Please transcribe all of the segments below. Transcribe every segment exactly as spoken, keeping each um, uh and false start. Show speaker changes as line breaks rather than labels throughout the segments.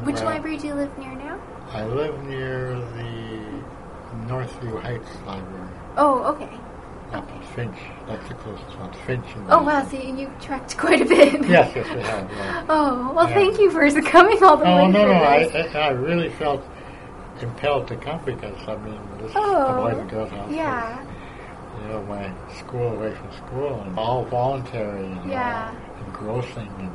Which
well,
library do you live near now?
I live near the Northview Heights Library.
Oh, okay.
That's
Okay.
Finch. That's the closest one. Finch. And
Oh, wow. So you trekked quite a bit.
Yes, yes, we have. Yeah.
Oh, well,
Yeah.
thank you for coming all the
Oh,
way
no,
for
no. I,
this.
I I really felt impelled to come because, I mean, this
Oh,
is the Boys and Girls House.
yeah.
Was, you know, my school away from school, and all voluntary and
Yeah.
all engrossing, and,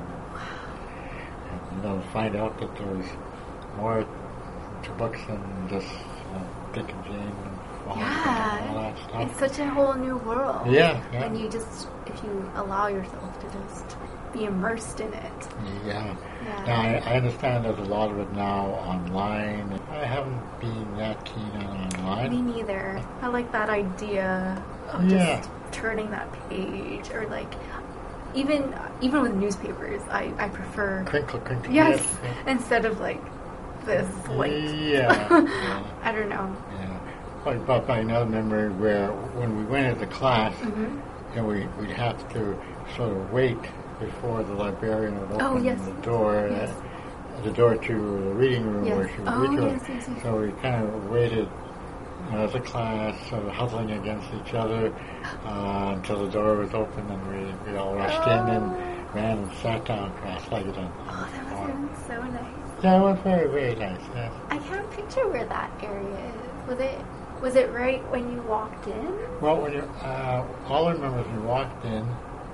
and, you know, find out that there was more to books than just uh, Dick and Jane and all,
Yeah.
and all that stuff.
It's such a whole new world.
Yeah, yeah.
When you just, if you allow yourself to just be immersed in it.
Yeah.
Yeah.
Now, I, I understand there's a lot of it now online. I haven't been that keen on online.
Me neither. I like that idea of
Yeah.
just turning that page, or like even even with newspapers, I, I prefer
Crinkle, crinkle.
yes,
Yeah.
instead of like this like
Yeah. yeah.
I don't know.
Yeah. But, but by another memory where when we went into class,
Mhm.
you know, we, we'd have to sort of wait before the librarian would open
Oh, yes.
the door,
Yes.
uh, the door to the reading room
Yes.
where she would
Oh,
read to us.
yes, yes, yes.
So we kind of waited, you know, as a class, sort of huddling against each other uh, until the door was open, and we, we all rushed in and ran and sat down cross-legged on
Oh,
on
that
the
must
floor.
have been so nice.
Yeah, it was very, very nice. Yes.
I can't picture where that area is. Was it was it right when you walked in?
Well, when you, uh, all I remember is we walked in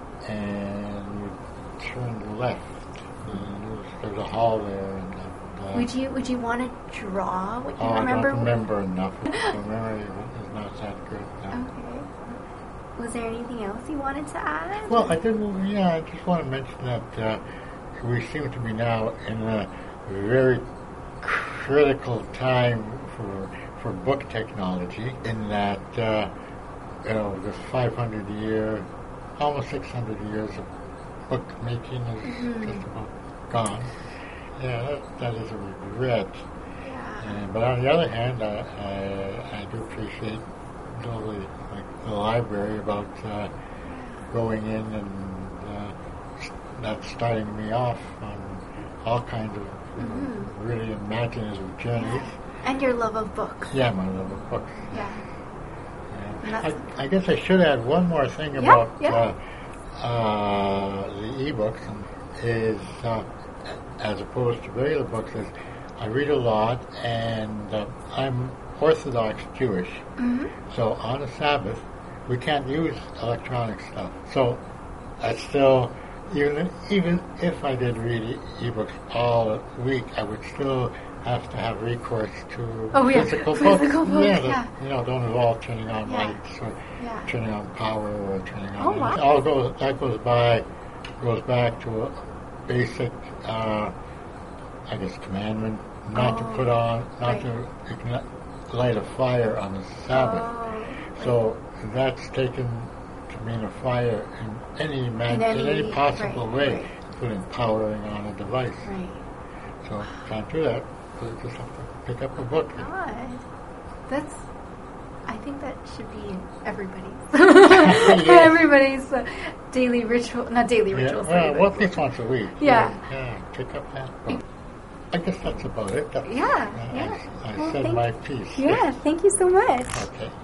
and we turned left. And there was, there was a hall there. And, uh,
Would you would you want to draw what you
oh,
remember?
I don't remember enough. The memory is not that good. No.
Okay. Was there anything else you wanted to add?
Well, I did. Yeah, I just want to mention that uh, we seem to be now in a very critical time for for book technology. In that, uh, you know, this five hundred year, almost six hundred years of book making is
Mhm.
just about gone. Yeah, that, that is a regret.
Yeah.
And, but on the other hand, I, I, I do appreciate all the, like, the library about uh, going in and uh, s- that's starting me off on all kinds of you know,
Mhm.
really imaginative journeys.
And your love of books.
Yeah, my love of books.
Yeah. And
Yeah.
that's-
I, I guess I should add one more thing
Yeah,
about
yeah.
Uh, uh, the ebooks is uh, as opposed to regular books is I read a lot, and uh, I'm Orthodox Jewish.
Mhm.
So on a Sabbath, we can't use electronic stuff. So I still, even even if I did read e- ebooks all week, I would still have to have recourse to
Oh, yeah,
physical,
physical books,
Yeah, that,
yeah.
you know, don't involve turning on
Yeah.
lights or
Yeah.
turning on power or turning on.
Oh, wow.
It all goes that goes by goes back to a basic, uh, I guess, commandment not to
Oh,
put on, not
right.
to igni- light a fire on the Sabbath.
Oh,
So that's taken to mean a fire in any man,
In
in
any-
any possible
right,
way,
right.
including powering on a device.
right.
So can't do that. So you just have to pick up a book.
God. That's, I think that should be everybody's,
Yes.
everybody's uh, daily ritual, not daily
Yeah,
ritual, sorry,
well,
but-
well, at least once a week.
Yeah.
Yeah, pick up that book. I guess that's about it. That's,
Yeah,
I,
yeah.
I, I
Well,
said
thank-
my piece.
Yeah, thank you so much.
Okay.